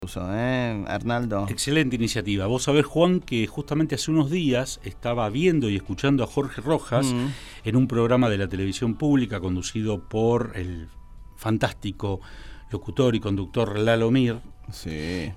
Arnaldo. Excelente iniciativa. Vos sabés, Juan, que justamente hace unos días estaba viendo y escuchando a Jorge Rojas en un programa de la televisión pública conducido por el fantástico locutor y conductor Lalo Mir. Sí.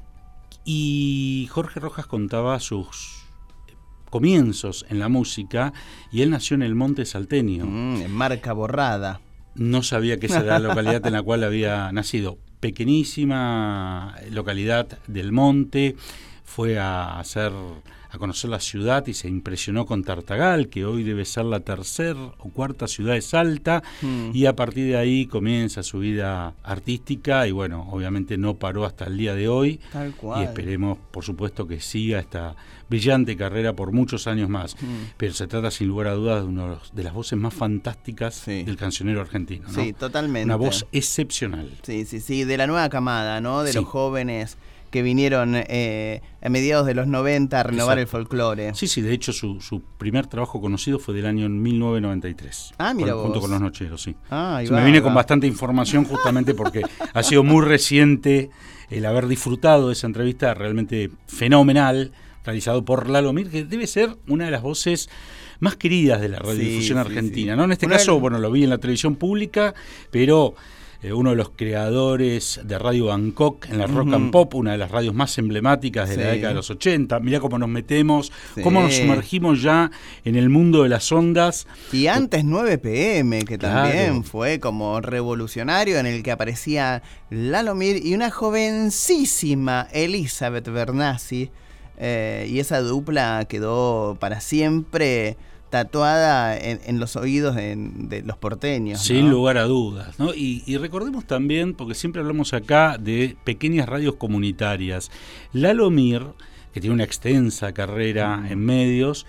Y Jorge Rojas contaba sus comienzos en la música y él nació en el Monte Salteño. En Marca Borrada. No sabía que esa era la localidad en la cual había nacido. Pequeñísima localidad del monte, fue a conocer la ciudad y se impresionó con Tartagal, que hoy debe ser la tercera o cuarta ciudad de Salta, y a partir de ahí comienza su vida artística y bueno, obviamente no paró hasta el día de hoy. Tal cual. Y esperemos, por supuesto, que siga esta brillante carrera por muchos años más. Pero se trata sin lugar a dudas de una de las voces más fantásticas del cancionero argentino, ¿no? Sí, totalmente. Una voz excepcional. Sí, de la nueva camada, ¿no? De Sí. los jóvenes que vinieron a mediados de los 90 a renovar el folclore. Sí, de hecho su primer trabajo conocido fue del año 1993. Ah, mira vos. Junto con Los Nocheros, sí. Me vine con bastante información justamente porque ha sido muy reciente el haber disfrutado de esa entrevista realmente fenomenal, realizado por Lalo Mir, que debe ser una de las voces más queridas de la radiodifusión argentina, ¿no? En este caso, bueno, lo vi en la televisión pública, pero uno de los creadores de Radio Bangkok en la Rock and Pop, una de las radios más emblemáticas de la década de los 80. Mirá cómo nos metemos, cómo nos sumergimos ya en el mundo de las ondas. Y antes 9 PM, que también fue como revolucionario, en el que aparecía Lalo Mir y una jovencísima Elizabeth Bernassi, y esa dupla quedó para siempre tatuada en los oídos de los porteños. Sin lugar a dudas, ¿no? Y recordemos también, porque siempre hablamos acá de pequeñas radios comunitarias. Lalo Mir, que tiene una extensa carrera en medios,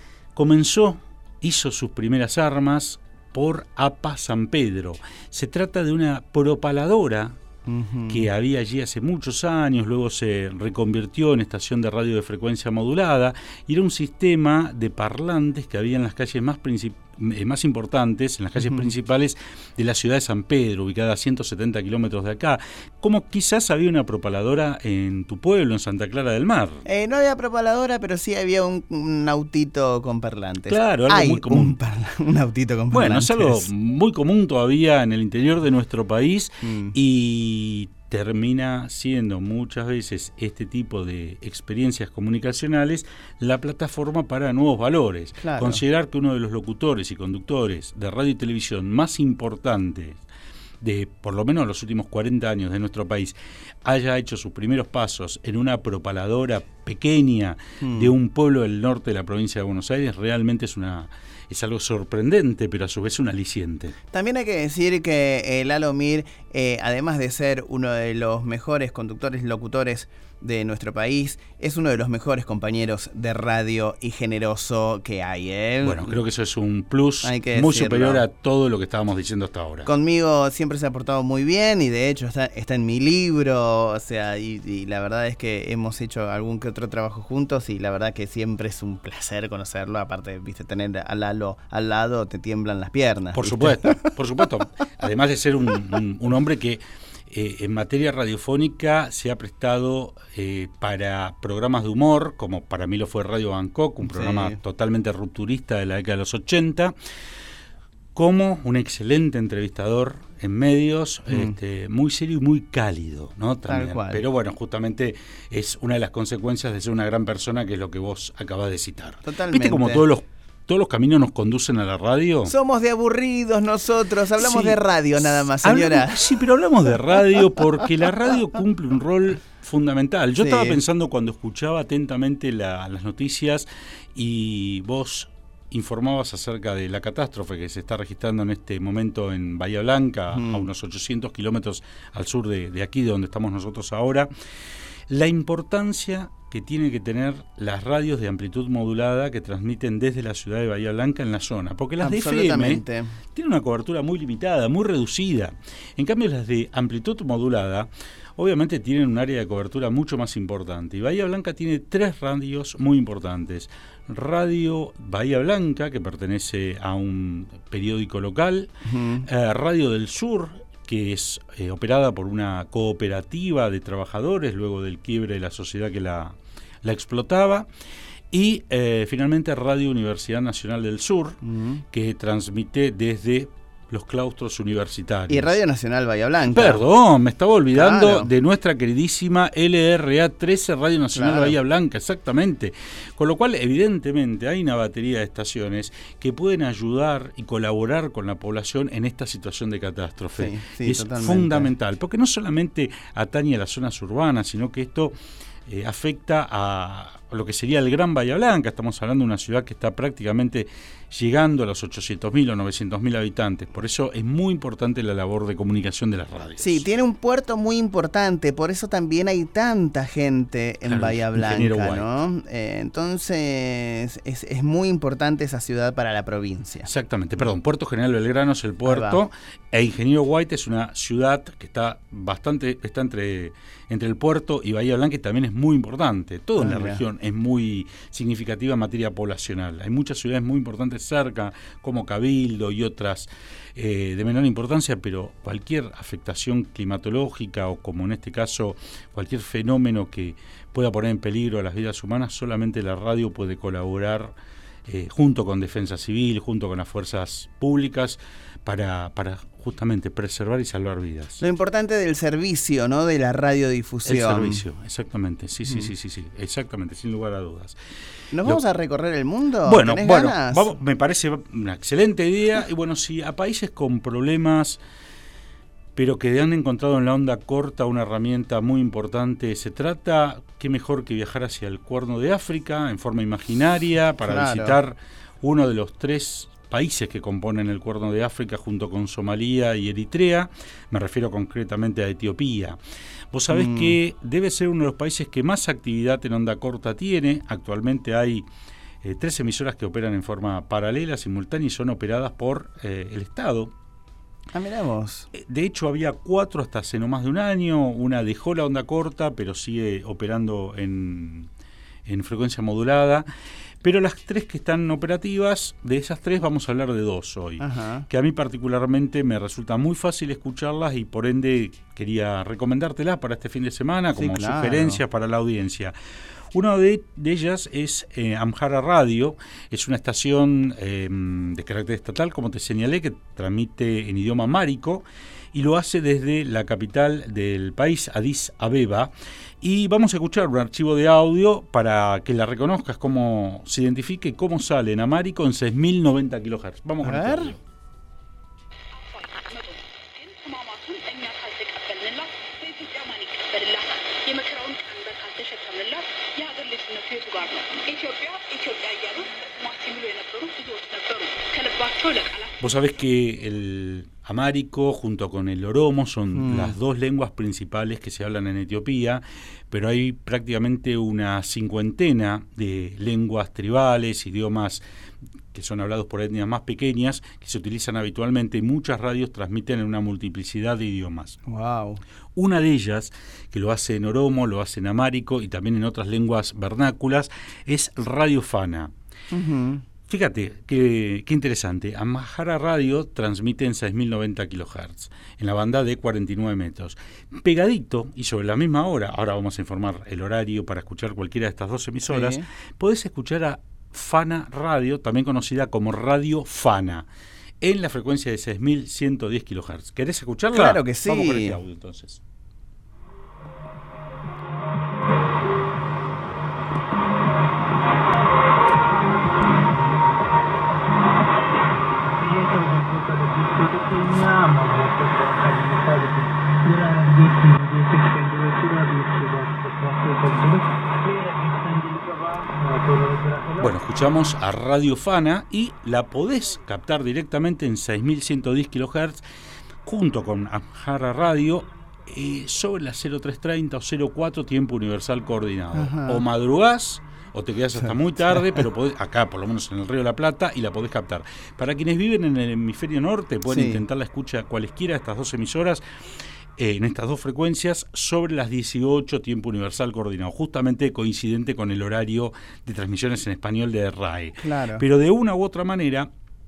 hizo sus primeras armas por APA San Pedro. Se trata de una propaladora que había allí hace muchos años, luego se reconvirtió en estación de radio de frecuencia modulada, y era un sistema de parlantes que había en las calles más importantes, en las calles principales de la ciudad de San Pedro, ubicada a 170 kilómetros de acá. Como quizás había una propaladora en tu pueblo, en Santa Clara del Mar. No había propaladora, pero sí había un autito con parlantes. Claro, algo muy común. Un autito con parlantes. Bueno, es algo muy común todavía en el interior de nuestro país y termina siendo muchas veces este tipo de experiencias comunicacionales la plataforma para nuevos valores. Claro. Considerar que uno de los locutores y conductores de radio y televisión más importantes de por lo menos los últimos 40 años de nuestro país haya hecho sus primeros pasos en una propaladora pequeña de un pueblo del norte de la provincia de Buenos Aires, realmente es algo sorprendente, pero a su vez un aliciente. También hay que decir que Lalo Mir, además de ser uno de los mejores conductores, locutores de nuestro país, es uno de los mejores compañeros de radio y generoso que hay. Bueno, creo que eso es un plus muy superior a todo lo que estábamos diciendo hasta ahora. Conmigo siempre se ha portado muy bien y de hecho está en mi libro, o sea, y la verdad es que hemos hecho algún que otro trabajo juntos y la verdad que siempre es un placer conocerlo. Aparte, viste, tener a Lalo al lado te tiemblan las piernas. Por supuesto. Además de ser un hombre que en materia radiofónica se ha prestado para programas de humor, como para mí lo fue Radio Bangkok, un programa totalmente rupturista de la década de los 80, como un excelente entrevistador en medios, muy serio y muy cálido, ¿no? También. Tal cual. Pero bueno, justamente es una de las consecuencias de ser una gran persona, que es lo que vos acabás de citar. Totalmente. ¿Viste como todos los caminos nos conducen a la radio? Somos de aburridos nosotros, hablamos de radio nada más, señora. Pero hablamos de radio porque la radio cumple un rol fundamental. Yo estaba pensando cuando escuchaba atentamente las noticias y vos informabas acerca de la catástrofe que se está registrando en este momento en Bahía Blanca, a unos 800 kilómetros al sur de aquí, de donde estamos nosotros ahora. La importancia que tienen que tener las radios de amplitud modulada que transmiten desde la ciudad de Bahía Blanca en la zona, porque las de FM tienen una cobertura muy limitada, muy reducida. En cambio, las de amplitud modulada obviamente tienen un área de cobertura mucho más importante. Y Bahía Blanca tiene 3 radios muy importantes. Radio Bahía Blanca, que pertenece a un periódico local, Radio del Sur, que es operada por una cooperativa de trabajadores luego del quiebre de la sociedad que la explotaba. Y finalmente Radio Universidad Nacional del Sur, que transmite desde los claustros universitarios. Y Radio Nacional Bahía Blanca. Perdón, me estaba olvidando de nuestra queridísima LRA 13, Radio Nacional Bahía Blanca, exactamente. Con lo cual, evidentemente, hay una batería de estaciones que pueden ayudar y colaborar con la población en esta situación de catástrofe. Sí, es totalmente fundamental, porque no solamente atañe a las zonas urbanas, sino que esto afecta a lo que sería el Gran Bahía Blanca. Estamos hablando de una ciudad que está prácticamente llegando a los 800.000 o 900.000 habitantes. Por eso es muy importante la labor de comunicación de las radios. Sí, tiene un puerto muy importante, por eso también hay tanta gente en Bahía Blanca, ¿no? Entonces es muy importante esa ciudad para la provincia. Exactamente, perdón, Puerto General Belgrano es el puerto, e Ingeniero White es una ciudad que está entre el puerto y Bahía Blanca, y también es muy importante. Todo en la región es muy significativa en materia poblacional. Hay muchas ciudades muy importantes cerca, como Cabildo y otras de menor importancia, pero cualquier afectación climatológica o, como en este caso, cualquier fenómeno que pueda poner en peligro a las vidas humanas, solamente la radio puede colaborar junto con Defensa Civil, junto con las fuerzas públicas, para justamente preservar y salvar vidas. Lo importante del servicio, ¿no? De la radiodifusión. El servicio, exactamente, sí, exactamente, sin lugar a dudas. ¿Nos vamos a recorrer el mundo? Bueno, ¿Ganas? Vamos, me parece una excelente idea. Y bueno, si a países con problemas, pero que han encontrado en la onda corta una herramienta muy importante se trata, qué mejor que viajar hacia el Cuerno de África en forma imaginaria para visitar uno de los 3 países que componen el Cuerno de África junto con Somalia y Eritrea. Me refiero concretamente a Etiopía. Vos sabés que debe ser uno de los países que más actividad en onda corta tiene. Actualmente hay 3 emisoras que operan en forma paralela, simultánea, y son operadas por el Estado. Mirá vos. De hecho, había 4 hasta hace no más de un año. Una dejó la onda corta, pero sigue operando en frecuencia modulada. Pero las 3 que están operativas, de esas 3 vamos a hablar de 2 hoy, que a mí particularmente me resulta muy fácil escucharlas y por ende quería recomendártelas para este fin de semana como sugerencias para la audiencia. Una de ellas es Amhara Radio, es una estación de carácter estatal, como te señalé, que transmite en idioma amárico y lo hace desde la capital del país, Addis Abeba. Y vamos a escuchar un archivo de audio para que la reconozcas, cómo se identifique, cómo sale en amárico en 6.090 kHz. Vamos a ver. Vos sabés que el amárico junto con el oromo son las 2 lenguas principales que se hablan en Etiopía, pero hay prácticamente una 50 de lenguas tribales, idiomas que son hablados por etnias más pequeñas, que se utilizan habitualmente, y muchas radios transmiten en una multiplicidad de idiomas. Wow. Una de ellas, que lo hace en oromo, lo hace en amárico y también en otras lenguas vernáculas, es Radio Fana. Fíjate, qué interesante. Amhara Radio transmite en 6.090 kHz, en la banda de 49 metros. Pegadito, y sobre la misma hora, ahora vamos a informar el horario para escuchar cualquiera de estas 2 emisoras, podés escuchar a Fana Radio, también conocida como Radio Fana, en la frecuencia de 6.110 kHz. ¿Querés escucharla? Claro que sí. Vamos con este audio entonces. Bueno, escuchamos a Radio Fana y la podés captar directamente en 6.110 kHz junto con Amhara Radio sobre las 0330 o 04 tiempo universal coordinado. O madrugás o te quedás hasta muy tarde, pero podés, acá por lo menos en el Río de la Plata, y la podés captar. Para quienes viven en el hemisferio norte pueden intentar la escucha cualesquiera de estas 2 emisoras en estas 2 frecuencias sobre las 18 tiempo universal coordinado, justamente coincidente con el horario de transmisiones en español de RAE. Claro. Pero de una u otra manera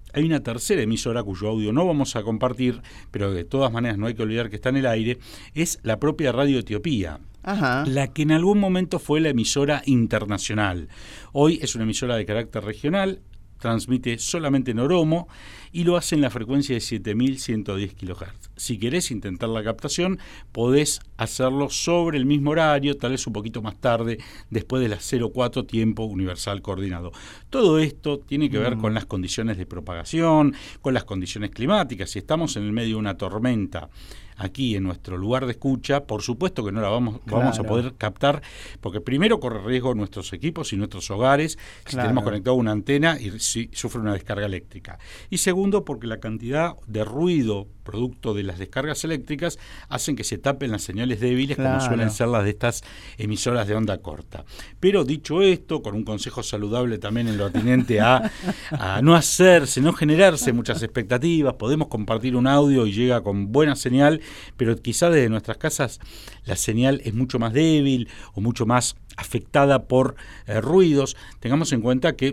hay una tercera emisora cuyo audio no vamos a compartir, pero de todas maneras no hay que olvidar que está en el aire, es la propia Radio Etiopía. Ajá. La que en algún momento fue la emisora internacional. Hoy es una emisora de carácter regional, transmite solamente en Oromo y lo hace en la frecuencia de 7.110 kHz. Si querés intentar la captación, podés hacerlo sobre el mismo horario, tal vez un poquito más tarde, después de las 04 tiempo universal coordinado. Todo esto tiene que ver con las condiciones de propagación, con las condiciones climáticas. Si estamos en el medio de una tormenta, aquí en nuestro lugar de escucha, por supuesto que no la vamos a poder captar, porque primero corre riesgo nuestros equipos y nuestros hogares si tenemos conectado una antena y si sufre una descarga eléctrica. Y segundo, porque la cantidad de ruido producto de las descargas eléctricas hacen que se tapen las señales débiles, como suelen ser las de estas emisoras de onda corta. Pero dicho esto, con un consejo saludable también en lo atinente a no hacerse, no generarse muchas expectativas, podemos compartir un audio y llega con buena señal, pero quizás desde nuestras casas la señal es mucho más débil o mucho más afectada por ruidos. Tengamos en cuenta que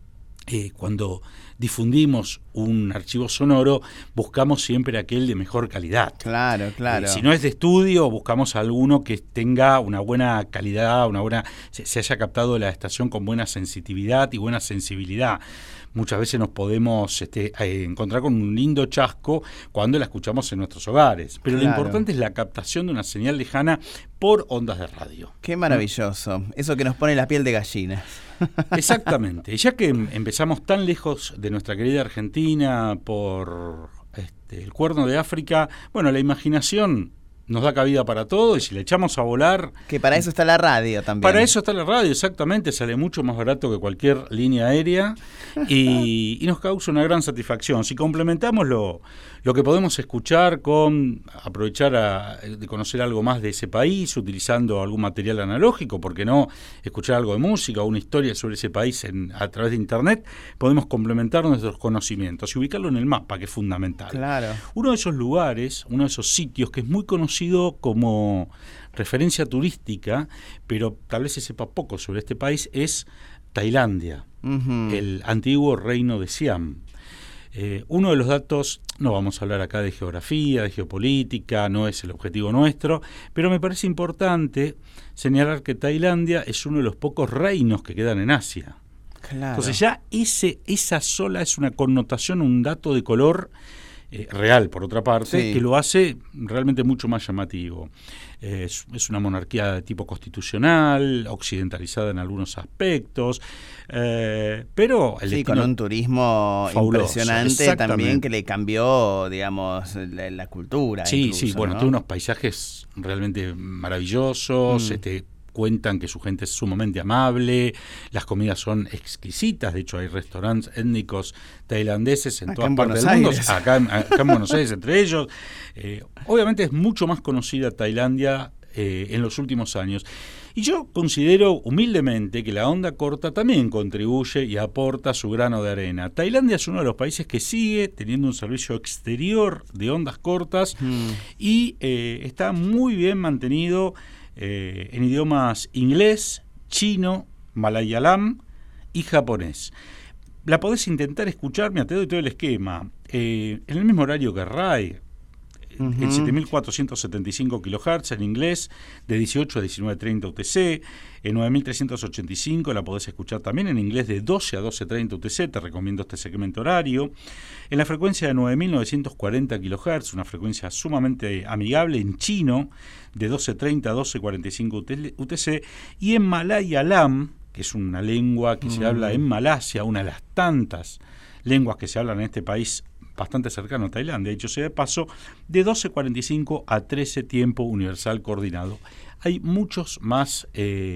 cuando difundimos un archivo sonoro, buscamos siempre aquel de mejor calidad. Claro. Si no es de estudio, buscamos alguno que tenga una buena calidad, se haya captado la estación con buena sensitividad y buena sensibilidad. Muchas veces nos podemos encontrar con un lindo chasco cuando la escuchamos en nuestros hogares. Pero lo importante es la captación de una señal lejana por ondas de radio. Qué maravilloso. Eso que nos pone la piel de gallina. Exactamente. Y ya que empezamos tan lejos de nuestra querida Argentina por el Cuerno de África, bueno, la imaginación nos da cabida para todo y si le echamos a volar... Que para eso está la radio también. Para eso está la radio, exactamente. Sale mucho más barato que cualquier línea aérea y nos causa una gran satisfacción. Si complementamos lo que podemos escuchar con aprovechar de conocer algo más de ese país, utilizando algún material analógico, ¿por qué no escuchar algo de música o una historia sobre ese país a través de Internet? Podemos complementar nuestros conocimientos y ubicarlo en el mapa, que es fundamental. Claro. Uno de esos lugares, uno de esos sitios que es muy conocido como referencia turística, pero tal vez se sepa poco sobre este país, es Tailandia, el antiguo reino de Siam. Uno de los datos, no vamos a hablar acá de geografía, de geopolítica, no es el objetivo nuestro, pero me parece importante señalar que Tailandia es uno de los pocos reinos que quedan en Asia. Claro. Entonces ya esa sola es una connotación, un dato de color real, por otra parte, que lo hace realmente mucho más llamativo. Es una monarquía de tipo constitucional, occidentalizada en algunos aspectos, pero el con un turismo fabuloso, impresionante también, que le cambió, digamos, la cultura. Sí, incluso, bueno, ¿no? tiene unos paisajes realmente maravillosos, cuentan que su gente es sumamente amable, las comidas son exquisitas, de hecho hay restaurantes étnicos tailandeses en todas partes del mundo, acá en Buenos Aires entre ellos. Obviamente es mucho más conocida Tailandia en los últimos años. Y yo considero humildemente que la onda corta también contribuye y aporta su grano de arena. Tailandia es uno de los países que sigue teniendo un servicio exterior de ondas cortas y está muy bien mantenido en idiomas inglés, chino, malayalam y japonés. La podés intentar escuchar, te doy todo el esquema, en el mismo horario que RAI, en 7.475 kHz en inglés, de 18 a 19.30 UTC, en 9.385 la podés escuchar también en inglés de 12 a 12.30 UTC, te recomiendo este segmento horario, en la frecuencia de 9.940 kHz, una frecuencia sumamente amigable, en chino, de 12.30 a 12.45 UTC, y en malayalam, que es una lengua que se habla en Malasia, una de las tantas lenguas que se hablan en este país bastante cercano a Tailandia, dicho sea de paso, de 12.45 a 13 tiempo universal coordinado. Hay muchos más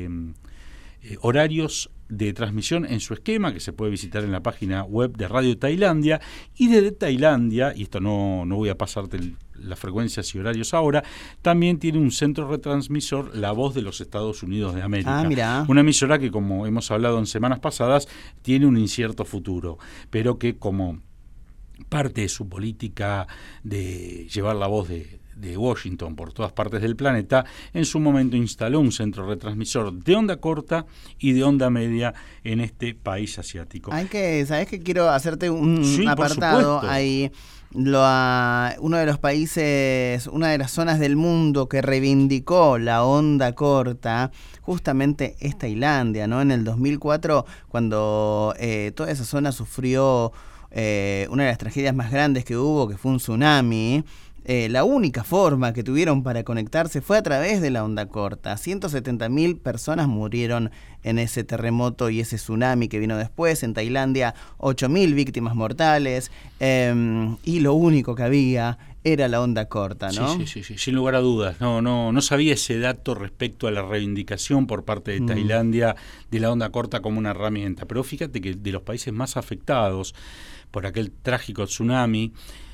horarios de transmisión en su esquema que se puede visitar en la página web de Radio Tailandia, y desde Tailandia, y esto no voy a pasarte las frecuencias y horarios ahora, también tiene un centro retransmisor, La Voz de los Estados Unidos de América. Mirá. Una emisora que, como hemos hablado en semanas pasadas, tiene un incierto futuro, pero que como parte de su política de llevar la voz de Washington por todas partes del planeta, en su momento instaló un centro retransmisor de onda corta y de onda media en este país asiático. ¿Sabés que quiero hacerte un apartado ahí? Uno de los países, una de las zonas del mundo que reivindicó la onda corta, justamente es Tailandia, ¿no? En el 2004, cuando toda esa zona sufrió una de las tragedias más grandes que hubo, que fue un tsunami. La única forma que tuvieron para conectarse fue a través de la onda corta. 170.000 personas murieron en ese terremoto y ese tsunami que vino después. En Tailandia, 8.000 víctimas mortales. Y lo único que había era la onda corta, ¿no? Sí, sin lugar a dudas. No sabía ese dato respecto a la reivindicación por parte de Tailandia de la onda corta como una herramienta. Pero fíjate que de los países más afectados por aquel trágico tsunami,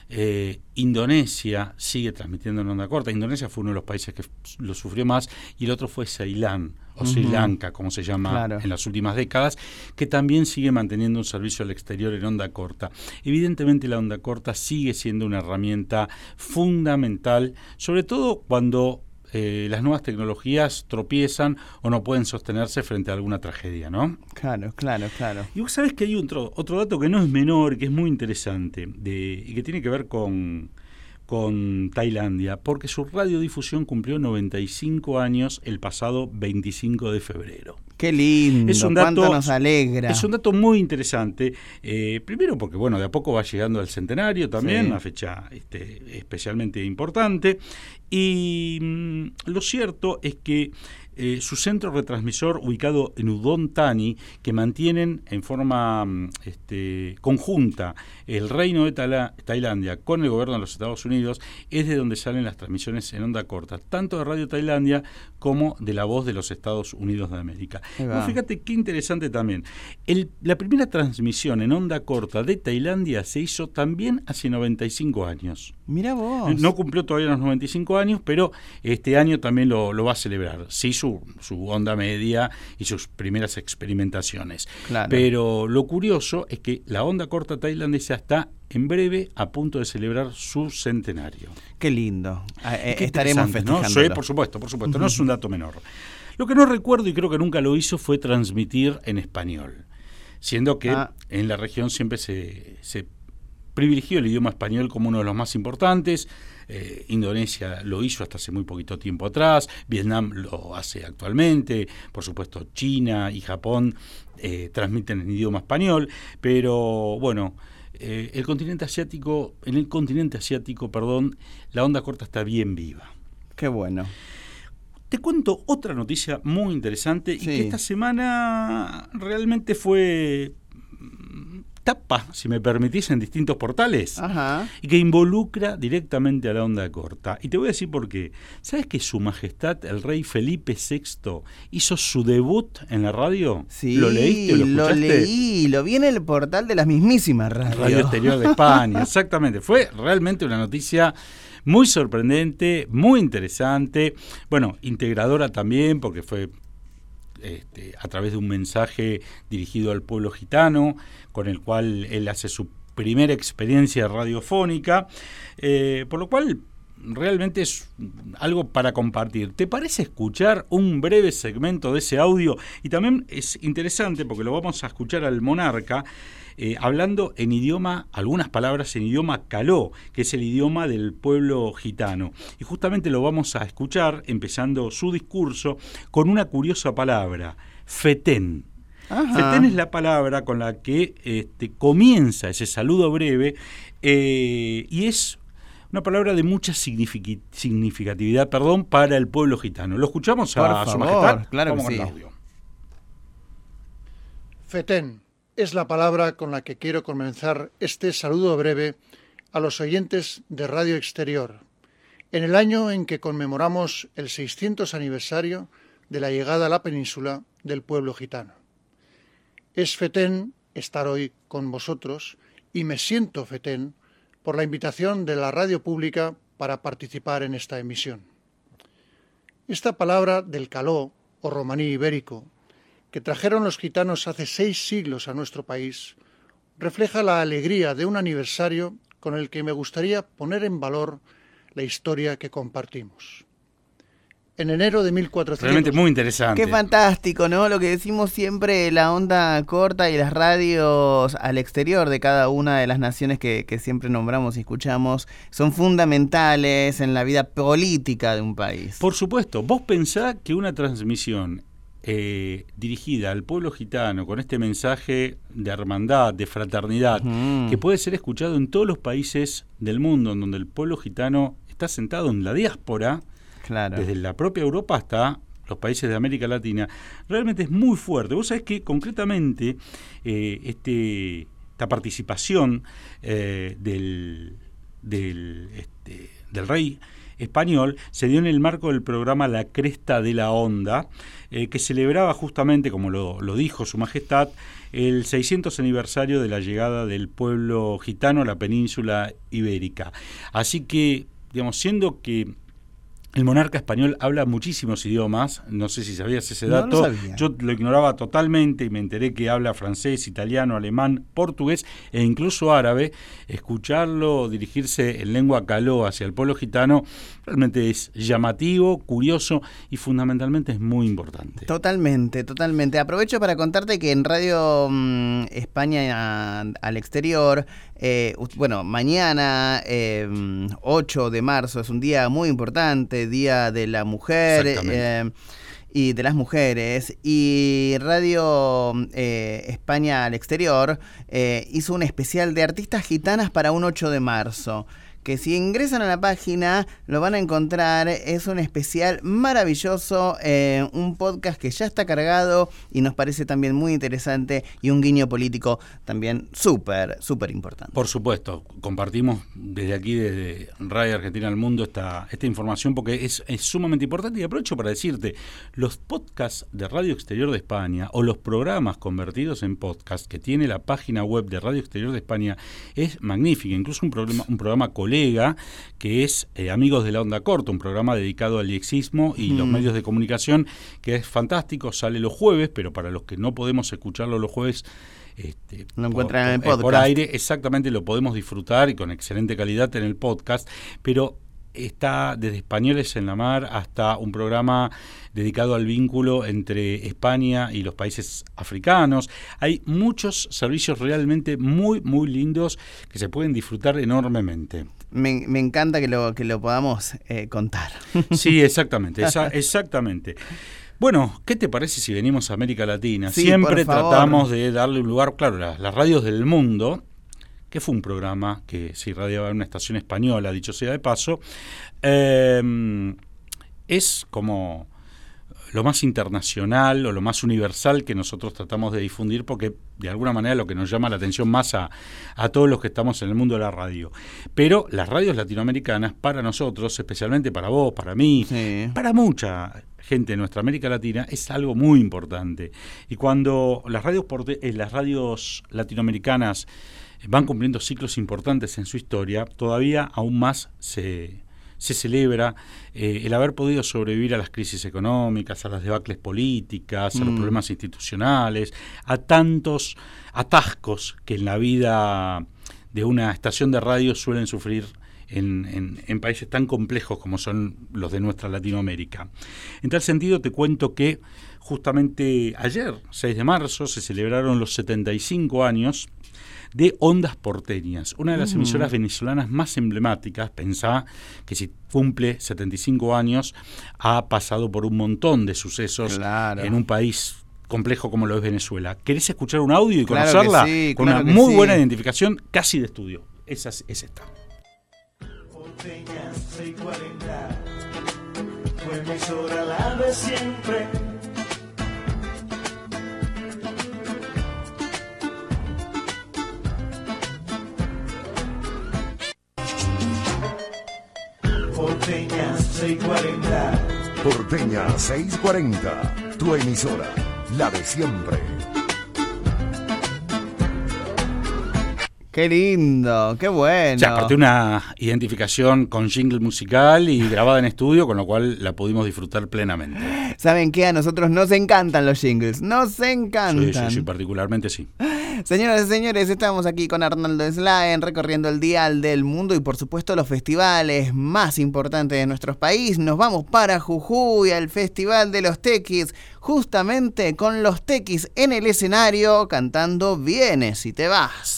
Indonesia sigue transmitiendo en onda corta. Indonesia fue uno de los países que lo sufrió más, y el otro fue Ceilán, o Sri Lanka, como se llama en las últimas décadas, que también sigue manteniendo un servicio al exterior en onda corta. Evidentemente la onda corta sigue siendo una herramienta fundamental, sobre todo cuando las nuevas tecnologías tropiezan o no pueden sostenerse frente a alguna tragedia, ¿no? Claro. Y vos sabés que hay otro dato que no es menor, que es muy interesante, y que tiene que ver con Tailandia, porque su radiodifusión cumplió 95 años el pasado 25 de febrero. Qué lindo, cuánto nos alegra. Es un dato muy interesante, primero porque, bueno, de a poco va llegando al centenario también, una fecha especialmente importante, y lo cierto es que su centro retransmisor, ubicado en Udon Thani, que mantienen en forma conjunta el Reino de Tailandia con el gobierno de los Estados Unidos, es de donde salen las transmisiones en onda corta, tanto de Radio Tailandia como de la Voz de los Estados Unidos de América. Pues fíjate qué interesante también. La primera transmisión en onda corta de Tailandia se hizo también hace 95 años. Mirá vos. No cumplió todavía los 95 años, pero este año también lo va a celebrar. Sí, su onda media y sus primeras experimentaciones. Claro. Pero lo curioso es que la onda corta tailandesa está en breve a punto de celebrar su centenario. Qué lindo. Estaremos festejando. ¿no? Sí, por supuesto. No es un dato menor. Lo que no recuerdo, y creo que nunca lo hizo, fue transmitir en español, siendo que en la región siempre se privilegió el idioma español como uno de los más importantes. Indonesia lo hizo hasta hace muy poquito tiempo atrás, Vietnam lo hace actualmente, por supuesto China y Japón transmiten en idioma español, pero bueno, en el continente asiático, la onda corta está bien viva. Qué bueno. Te cuento otra noticia muy interesante y que esta semana realmente fue tapa, si me permitís, en distintos portales. Ajá. Y que involucra directamente a la onda corta. Y te voy a decir por qué. ¿Sabes que Su Majestad el Rey Felipe VI hizo su debut en la radio? Sí, ¿Lo leíste o lo escuchaste? Lo vi en el portal de las mismísimas radios. Radio Exterior de España, exactamente. Fue realmente una noticia muy sorprendente, muy interesante. Bueno, integradora también, porque fue a través de un mensaje dirigido al pueblo gitano, con el cual él hace su primera experiencia radiofónica, por lo cual realmente es algo para compartir. ¿Te parece escuchar un breve segmento de ese audio? Y también es interesante porque lo vamos a escuchar al monarca hablando en algunas palabras en idioma caló, que es el idioma del pueblo gitano. Y justamente lo vamos a escuchar empezando su discurso con una curiosa palabra, fetén. Ajá. Fetén es la palabra con la que comienza ese saludo breve y es una palabra de mucha significatividad, para el pueblo gitano. ¿Lo escuchamos a Su Majestad? Claro que sí. Fetén es la palabra con la que quiero comenzar este saludo breve a los oyentes de Radio Exterior, en el año en que conmemoramos el 600 aniversario de la llegada a la península del pueblo gitano. Es fetén estar hoy con vosotros y me siento fetén por la invitación de la radio pública para participar en esta emisión. Esta palabra del caló o romaní ibérico, que trajeron los gitanos hace 6 siglos a nuestro país, refleja la alegría de un aniversario con el que me gustaría poner en valor la historia que compartimos. En enero de 1400... Realmente muy interesante. Qué fantástico, ¿no? Lo que decimos siempre, la onda corta y las radios al exterior de cada una de las naciones que siempre nombramos y escuchamos son fundamentales en la vida política de un país. Por supuesto, vos pensás que una transmisión dirigida al pueblo gitano con este mensaje de hermandad, de fraternidad, que puede ser escuchado en todos los países del mundo, en donde el pueblo gitano está sentado en la diáspora, claro, desde la propia Europa hasta los países de América Latina, realmente es muy fuerte. Vos sabés que concretamente esta participación del rey español se dio en el marco del programa La Cresta de la Onda, que celebraba justamente, como lo dijo Su Majestad, el 600 aniversario de la llegada del pueblo gitano a la península ibérica. Así que, digamos, siendo que el monarca español habla muchísimos idiomas, no sé si sabías ese dato. No lo sabía. Yo lo ignoraba totalmente y me enteré que habla francés, italiano, alemán, portugués e incluso árabe. Escucharlo dirigirse en lengua caló hacia el pueblo gitano realmente es llamativo, curioso y fundamentalmente es muy importante. Totalmente, totalmente. Aprovecho para contarte que en Radio España al exterior, bueno, mañana 8 de marzo es un día muy importante, Día de la Mujer y de las mujeres, y Radio España al exterior hizo un especial de artistas gitanas para un 8 de marzo. Que si ingresan a la página lo van a encontrar, es un especial maravilloso, un podcast que ya está cargado y nos parece también muy interesante y un guiño político también súper importante. Por supuesto, compartimos desde aquí, desde Radio Argentina al Mundo, esta información porque es sumamente importante y aprovecho para decirte, los podcasts de Radio Exterior de España o los programas convertidos en podcast que tiene la página web de Radio Exterior de España es magnífica, incluso un programa colega que es Amigos de la Onda Corta, un programa dedicado al diexismo y los medios de comunicación, que es fantástico, sale los jueves, pero para los que no podemos escucharlo los jueves, lo encuentran en el podcast. Por aire, exactamente, lo podemos disfrutar y con excelente calidad en el podcast, pero está desde Españoles en la Mar hasta un programa dedicado al vínculo entre España y los países africanos. Hay muchos servicios realmente muy, muy lindos que se pueden disfrutar enormemente. Me encanta que lo podamos contar. Sí, exactamente, exactamente. Bueno, ¿qué te parece si venimos a América Latina? Sí, siempre por favor. Tratamos de darle un lugar, claro, las radios del mundo, que fue un programa que se irradiaba en una estación española, dicho sea de paso, es como lo más internacional o lo más universal que nosotros tratamos de difundir, porque de alguna manera lo que nos llama la atención más a todos los que estamos en el mundo de la radio. Pero las radios latinoamericanas, para nosotros, especialmente para vos, para mí, sí, para mucha gente de nuestra América Latina, es algo muy importante. Y cuando las radios latinoamericanas van cumpliendo ciclos importantes en su historia, todavía aún más se celebra el haber podido sobrevivir a las crisis económicas, a las debacles políticas, a los problemas institucionales, a tantos atascos que en la vida de una estación de radio suelen sufrir en países tan complejos como son los de nuestra Latinoamérica. En tal sentido, te cuento que justamente ayer, 6 de marzo, se celebraron los 75 años de Ondas Porteñas, una de las emisoras venezolanas más emblemáticas. Pensá que si cumple 75 años ha pasado por un montón de sucesos, claro, en un país complejo como lo es Venezuela. ¿Querés escuchar un audio y conocerla? Sí, con una muy buena identificación, casi de estudio. Es esta. Porteñas 640, fue emisora la de siempre. Porteñas 640. Porteñas 640, tu emisora, la de siempre. Qué lindo, qué bueno. O sea, aparte una identificación con jingle musical y grabada en estudio, con lo cual la pudimos disfrutar plenamente. ¿Saben qué? A nosotros nos encantan los jingles, nos encantan. Sí, particularmente sí. Señoras y señores, estamos aquí con Arnaldo Slaen recorriendo el dial del mundo y por supuesto los festivales más importantes de nuestro país. Nos vamos para Jujuy, al Festival de los Tequis, justamente con los Tequis en el escenario cantando Vienes y te vas.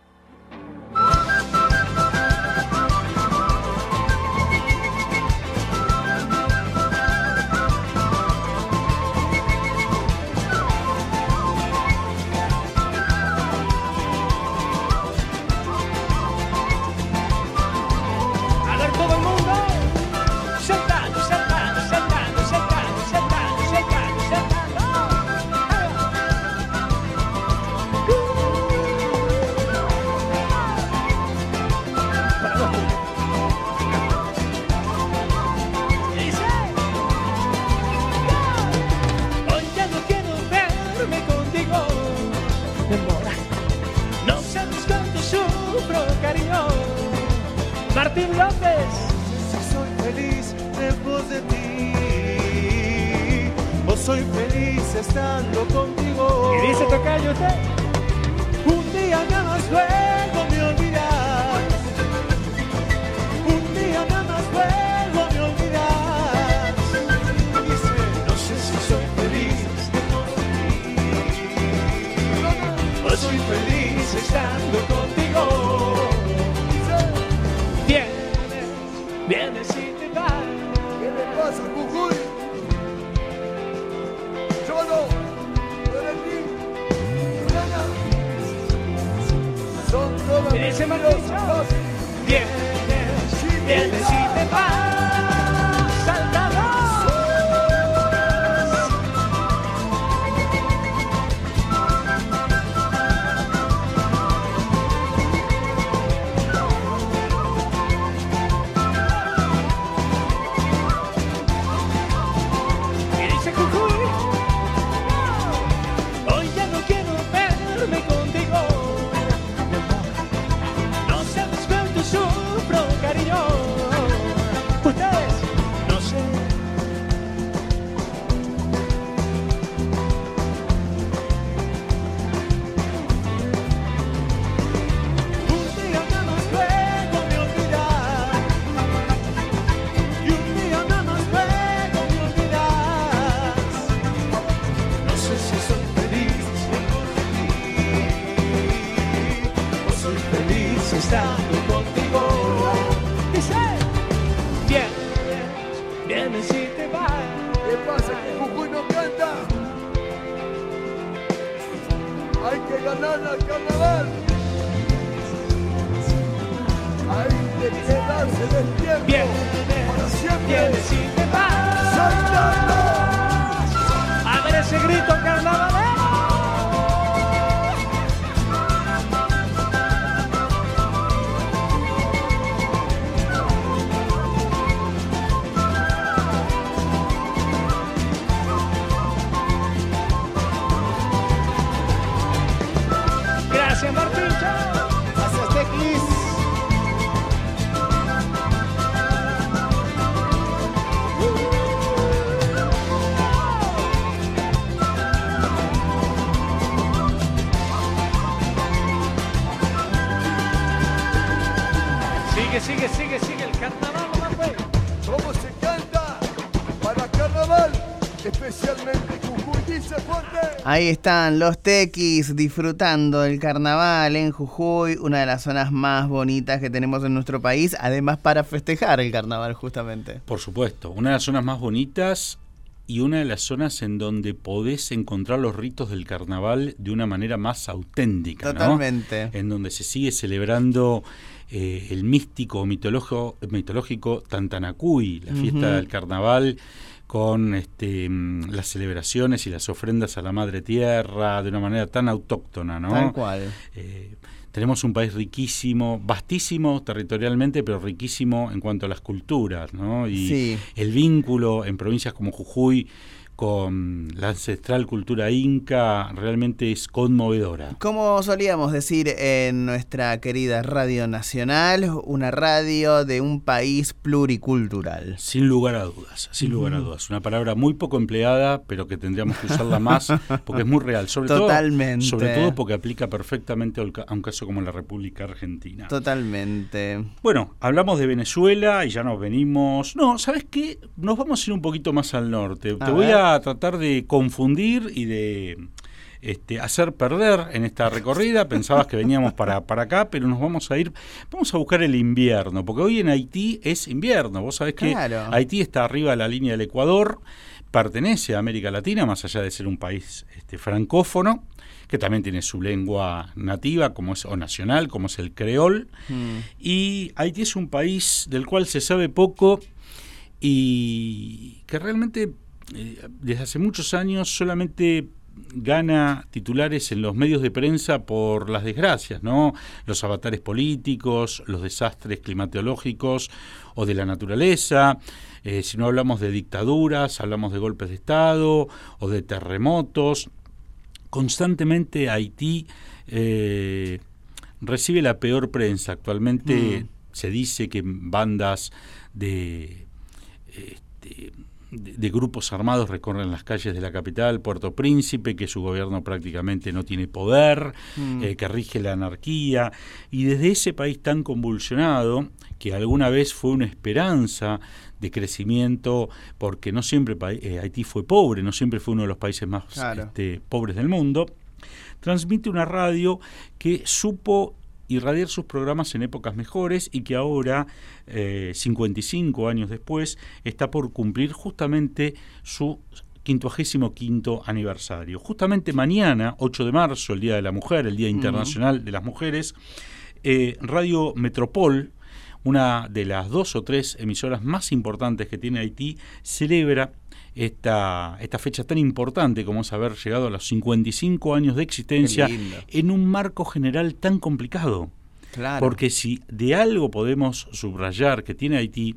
Martín López. Si soy feliz lejos de ti, o soy feliz estando contigo. Y dice tocayo usted. Un día nada más luego me olvidas. Un día nada más luego me olvidas. Dice, no sé si soy feliz lejos de ti, o soy feliz estando contigo. Vienes y te vas. ¿Qué le pasa, Jujuy? Yo no, eres mí. Son todas Dice Martín. Vienes y te vas. Saltador. Sigue el carnaval, Manuel. ¿Cómo se canta para carnaval? Especialmente Jujuy, dice fuerte. Ahí están los Tequis disfrutando el carnaval en Jujuy, una de las zonas más bonitas que tenemos en nuestro país, además para festejar el carnaval justamente. Por supuesto, una de las zonas más bonitas y una de las zonas en donde podés encontrar los ritos del carnaval de una manera más auténtica, Totalmente. ¿no? En donde se sigue celebrando el místico mitológico Tantanacuy, la fiesta del carnaval, con las celebraciones y las ofrendas a la Madre Tierra de una manera tan autóctona, ¿no? Tal cual. Tenemos un país riquísimo, vastísimo territorialmente, pero riquísimo en cuanto a las culturas, ¿no? Y sí. el vínculo en provincias como Jujuy con la ancestral cultura inca, realmente es conmovedora. Como solíamos decir en nuestra querida Radio Nacional, una radio de un país pluricultural. Sin lugar a dudas, sin lugar a dudas. Una palabra muy poco empleada, pero que tendríamos que usarla más, porque es muy real. Totalmente. Sobre todo porque aplica perfectamente a un caso como la República Argentina. Totalmente. Bueno, hablamos de Venezuela y ya nos venimos... No, ¿sabes qué? Nos vamos a ir un poquito más al norte. Te voy a tratar de confundir y de hacer perder en esta recorrida. Pensabas que veníamos para acá, pero nos vamos a buscar el invierno, porque hoy en Haití es invierno. Vos sabés que Haití está arriba de la línea del Ecuador, pertenece a América Latina, más allá de ser un país francófono, que también tiene su lengua nativa o nacional, como es el creol. Y Haití es un país del cual se sabe poco y que realmente desde hace muchos años solamente gana titulares en los medios de prensa por las desgracias, ¿no? Los avatares políticos, los desastres climatológicos o de la naturaleza. Si no hablamos de dictaduras, hablamos de golpes de Estado o de terremotos. Constantemente Haití recibe la peor prensa. Actualmente se dice que bandas de grupos armados recorren las calles de la capital, Puerto Príncipe, que su gobierno prácticamente no tiene poder, que rige la anarquía, y desde ese país tan convulsionado, que alguna vez fue una esperanza de crecimiento, porque no siempre Haití fue pobre, no siempre fue uno de los países más pobres del mundo, transmite una radio que supo irradiar sus programas en épocas mejores y que ahora, 55 años después, está por cumplir justamente su 55º aniversario. Justamente mañana, 8 de marzo, el Día de la Mujer, el Día Internacional de las Mujeres, Radio Metropol, una de las 2 o 3 emisoras más importantes que tiene Haití, celebra esta fecha tan importante como es haber llegado a los 55 años de existencia en un marco general tan complicado. Claro. Porque si de algo podemos subrayar que tiene Haití,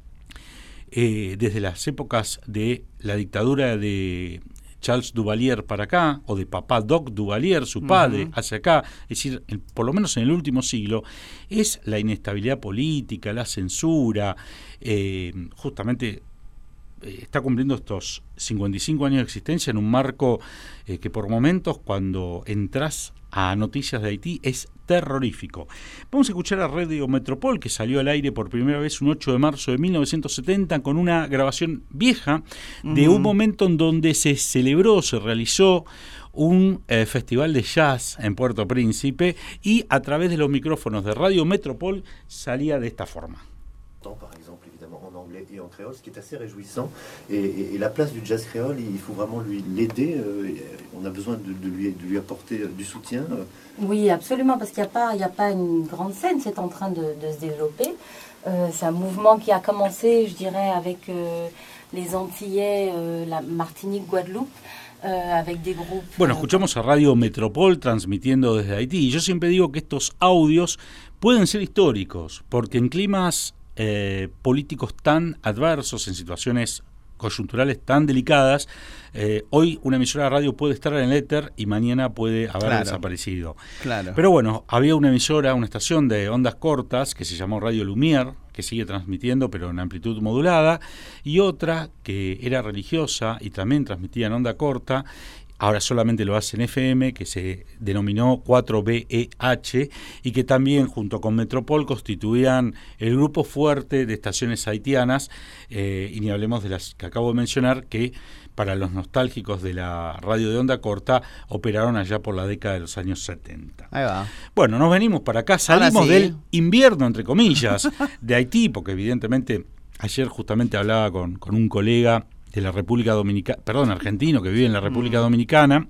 desde las épocas de la dictadura de Charles Duvalier para acá, o de Papá Doc Duvalier, su padre, hacia acá, es decir, por lo menos en el último siglo, es la inestabilidad política, la censura, justamente está cumpliendo estos 55 años de existencia en un marco que por momentos, cuando entras a Noticias de Haití, es terrorífico. Vamos a escuchar a Radio Metropol, que salió al aire por primera vez un 8 de marzo de 1970 con una grabación vieja de un momento en donde se realizó un festival de jazz en Puerto Príncipe, y a través de los micrófonos de Radio Metropol salía de esta forma. Par exemple, évidemment, en anglais et en créole, ce qui est assez réjouissant. Et la place du jazz créole, il faut vraiment l'aider. On a besoin de lui apporter du soutien. Oui, absolument, parce qu'il n'y a pas une grande scène, c'est en train de se développer. C'est un mouvement qui a commencé, je dirais, avec les Antillais, la Martinique, Guadeloupe. Bueno, escuchamos a Radio Metropol transmitiendo desde Haití, y yo siempre digo que estos audios pueden ser históricos, porque en climas políticos tan adversos, en situaciones coyunturales tan delicadas, hoy una emisora de radio puede estar en el éter y mañana puede haber desaparecido. Claro. Pero bueno, había una estación de ondas cortas que se llamó Radio Lumière, que sigue transmitiendo pero en amplitud modulada, y otra que era religiosa y también transmitía en onda corta. Ahora solamente lo hace en FM, que se denominó 4BEH, y que también junto con Metropol constituían el grupo fuerte de estaciones haitianas, y ni hablemos de las que acabo de mencionar, que para los nostálgicos de la radio de onda corta operaron allá por la década de los años 70. Ahí va. Bueno, nos venimos para acá, salimos del invierno, entre comillas, de Haití, porque evidentemente ayer justamente hablaba con un colega de la República Dominicana, argentino, que vive en la República Dominicana,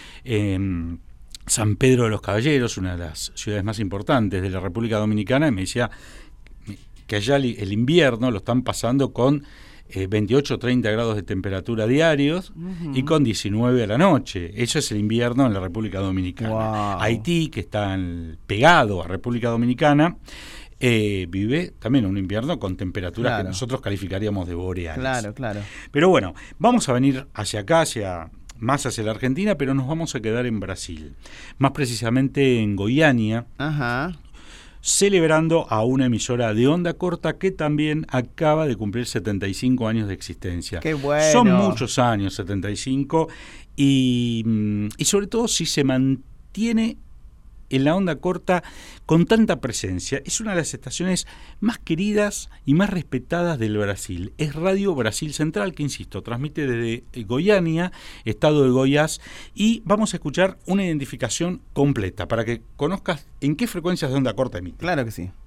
San Pedro de los Caballeros, una de las ciudades más importantes de la República Dominicana, y me decía que allá el invierno lo están pasando con 28 o 30 grados de temperatura diarios y con 19 a la noche. Eso es el invierno en la República Dominicana. Wow. Haití, que está pegado a República Dominicana, vive también un invierno con temperaturas Claro. que nosotros calificaríamos de boreales. Claro, claro. Pero bueno, vamos a venir hacia acá, más hacia la Argentina, pero nos vamos a quedar en Brasil. Más precisamente en Goiânia, Ajá. celebrando a una emisora de onda corta que también acaba de cumplir 75 años de existencia. Qué bueno. Son muchos años, 75, y sobre todo si se mantiene en la onda corta con tanta presencia. Es una de las estaciones más queridas y más respetadas del Brasil. Es Radio Brasil Central, que insisto, transmite desde Goiânia, estado de Goiás, y vamos a escuchar una identificación completa para que conozcas en qué frecuencias de onda corta emite. Claro que sí.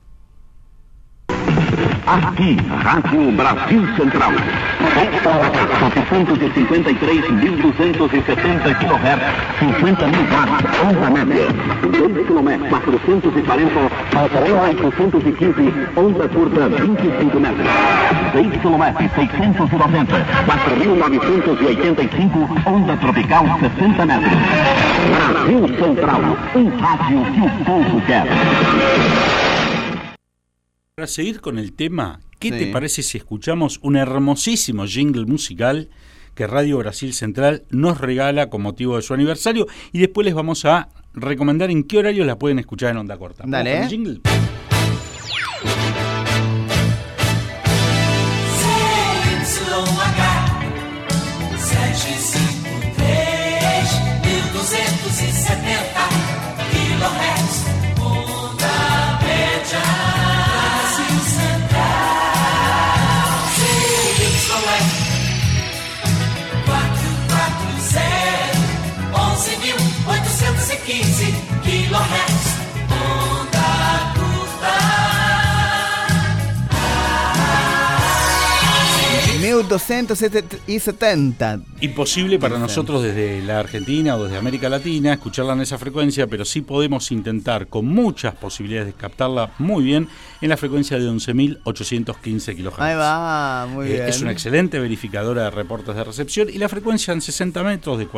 Aqui, Rádio Brasil Central. 753.270 kHz, 50.000 watts, onda média. 2 km, 440, passarela 815, onda curta 25 metros. 6 km, 690, 4.985, onda tropical 60 metros. Brasil Central, rádio que o povo quer. Para seguir con el tema, ¿qué Sí. te parece si escuchamos un hermosísimo jingle musical que Radio Brasil Central nos regala con motivo de su aniversario? Y después les vamos a recomendar en qué horario la pueden escuchar en onda corta. ¿Vamos Dale. con el jingle? Kilohertz, onda curta. 1270. Imposible para Dicen. nosotros desde la Argentina o desde América Latina escucharla en esa frecuencia, pero sí podemos intentar con muchas posibilidades de captarla muy bien en la frecuencia de 11.815 kHz. Ahí va, muy bien. Es una excelente verificadora de reportes de recepción y la frecuencia en 60 metros de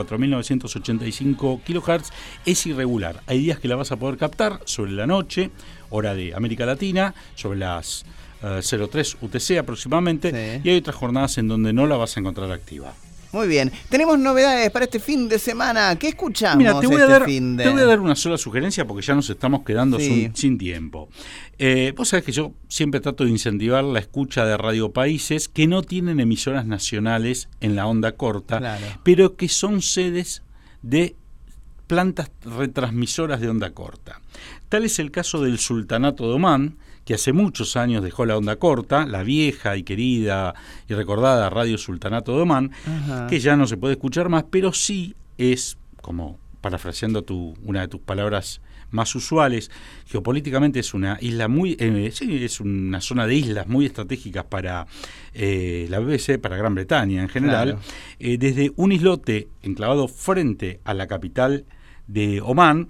4.985 kHz es irregular. Hay días que la vas a poder captar sobre la noche, hora de América Latina, sobre las 03 UTC aproximadamente, Sí. y hay otras jornadas en donde no la vas a encontrar activa. Muy bien. Tenemos novedades para este fin de semana. ¿Qué escuchamos Mira, te voy a fin de? te voy a dar una sola sugerencia porque ya nos estamos quedando Sí. sin tiempo. Vos sabés que yo siempre trato de incentivar la escucha de radiopaíses que no tienen emisoras nacionales en la onda corta, Claro. pero que son sedes de plantas retransmisoras de onda corta. Tal es el caso del Sultanato de Omán, que hace muchos años dejó la onda corta, la vieja y querida y recordada Radio Sultanato de Omán, Ajá. que ya no se puede escuchar más, pero sí es, como parafraseando una de tus palabras más usuales, geopolíticamente es una isla muy, es una zona de islas muy estratégicas para la BBC, para Gran Bretaña en general, Claro. desde un islote enclavado frente a la capital de Omán,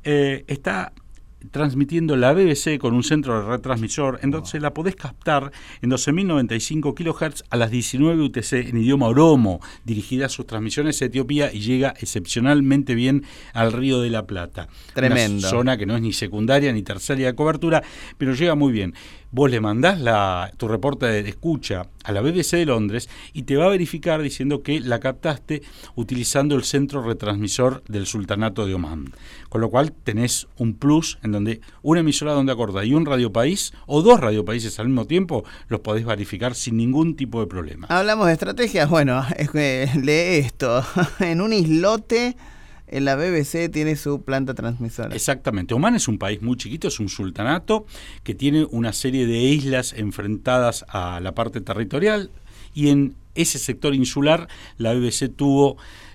está transmitiendo la BBC con un centro de retransmisor, entonces la podés captar en 12.095 kHz a las 19 UTC en idioma oromo, dirigida a sus transmisiones a Etiopía y llega excepcionalmente bien al Río de la Plata. Tremendo. Una zona que no es ni secundaria ni terciaria de cobertura, pero llega muy bien. Vos le mandás tu reporte de escucha a la BBC de Londres y te va a verificar diciendo que la captaste utilizando el centro retransmisor del Sultanato de Omán. Con lo cual tenés un plus en donde una emisora de onda corta y un radiopaís o dos radiopaíses al mismo tiempo los podés verificar sin ningún tipo de problema. Hablamos de estrategias. Bueno, es que lee esto. En un islote, la BBC tiene su planta transmisora. Exactamente. Omán es un país muy chiquito, es un sultanato que tiene una serie de islas enfrentadas a la parte territorial y en ese sector insular la BBC tuvo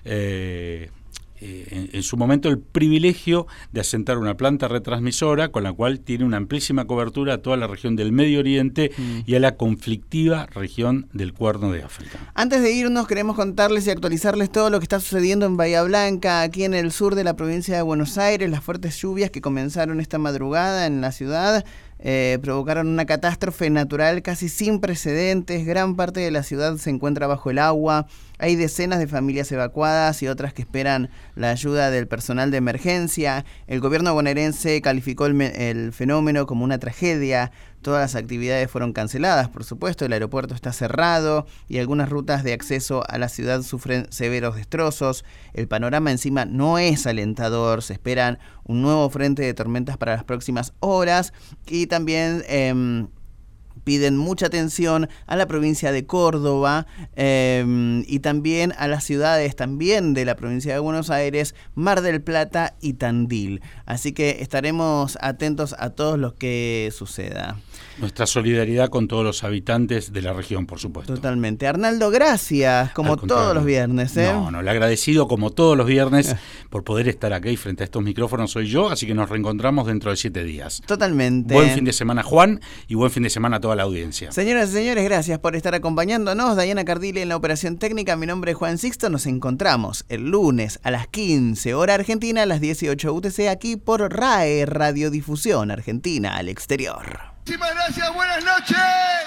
en su momento el privilegio de asentar una planta retransmisora con la cual tiene una amplísima cobertura a toda la región del Medio Oriente y a la conflictiva región del Cuerno de África. Antes de irnos, queremos contarles y actualizarles todo lo que está sucediendo en Bahía Blanca, aquí en el sur de la provincia de Buenos Aires, las fuertes lluvias que comenzaron esta madrugada en la ciudad. provocaron una catástrofe natural casi sin precedentes. Gran parte de la ciudad se encuentra bajo el agua. Hay decenas de familias evacuadas y otras que esperan la ayuda del personal de emergencia. El gobierno bonaerense calificó el fenómeno como una tragedia. Todas las actividades fueron canceladas, por supuesto. El aeropuerto está cerrado y algunas rutas de acceso a la ciudad sufren severos destrozos. El panorama encima no es alentador. Se esperan un nuevo frente de tormentas para las próximas horas y también piden mucha atención a la provincia de Córdoba y también a las ciudades también de la provincia de Buenos Aires, Mar del Plata y Tandil. Así que estaremos atentos a todo lo que suceda. Nuestra solidaridad con todos los habitantes de la región, por supuesto. Totalmente. Arnaldo, gracias, como todos los viernes. No, el agradecido como todos los viernes por poder estar aquí frente a estos micrófonos soy yo, así que nos reencontramos dentro de 7 días. Totalmente. Buen fin de semana, Juan, y buen fin de semana a toda la audiencia. Señoras y señores, gracias por estar acompañándonos. Diana Cardile en la operación técnica. Mi nombre es Juan Sixto. Nos encontramos el lunes a las 15 hora argentina, a las 18 UTC, aquí por RAE, Radiodifusión Argentina al Exterior. Muchísimas gracias, buenas noches.